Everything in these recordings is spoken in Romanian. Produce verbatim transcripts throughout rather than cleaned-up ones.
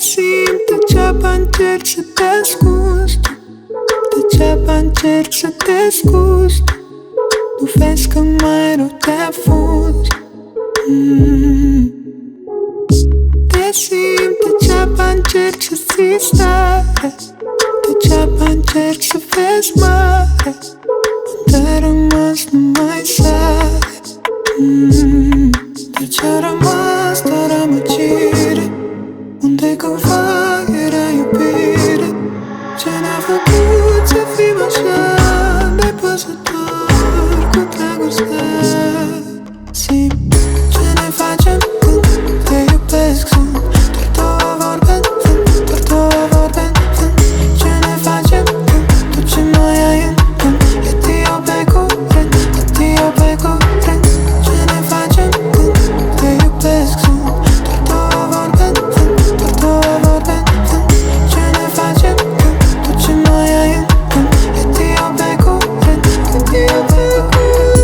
simt, degeaba încerc să te ascunzi tu. Degeaba încerc să te scuzi tu. Nu vezi că mai rău te afunzi. mm. Te simt, degeaba încerc să ții stare. Degeaba încerc să vezi mare. Unde-ai rămas nu mai sare. mm. De ce-a rămas doar amăgire? Unde cândva era iubire? Ce ne-a făcut să fim așa nepăsători cu dragostea? Simt ce ne facem când te iubesc. Sunt doar două vorbe în vânt, doar două vorbe în vânt. Ce ne facem când tot ce mai ai în gând e dio pe curent, e dio pe curent. Ce ne facem când te iubesc? Sunt doar două vorbe în vânt, doar două vorbe în vânt. Ce ne facem când tot ce mai ai în gând e dio pe curent, e dio pe curent.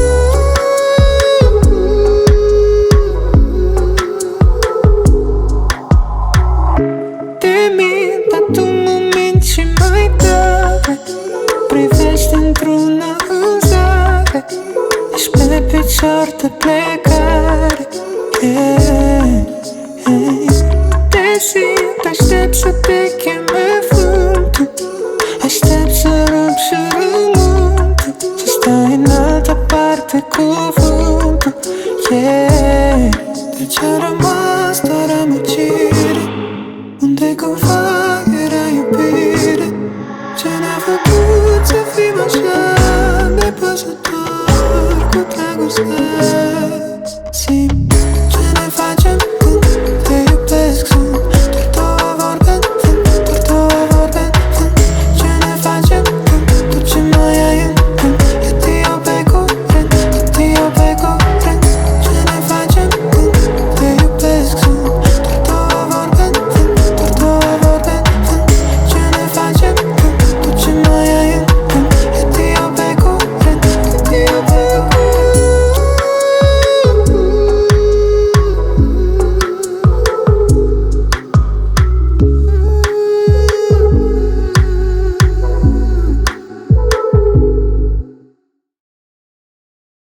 Te mint, dar tu mă minți și mai tare. Privești într-una în zare. Ești pe picior de plecare. yeah, yeah. Te simt, aștept să te cheme vântul. Aștept să rup jurământul. Să stai în altă parte cuvântul. yeah. De ce-a rămas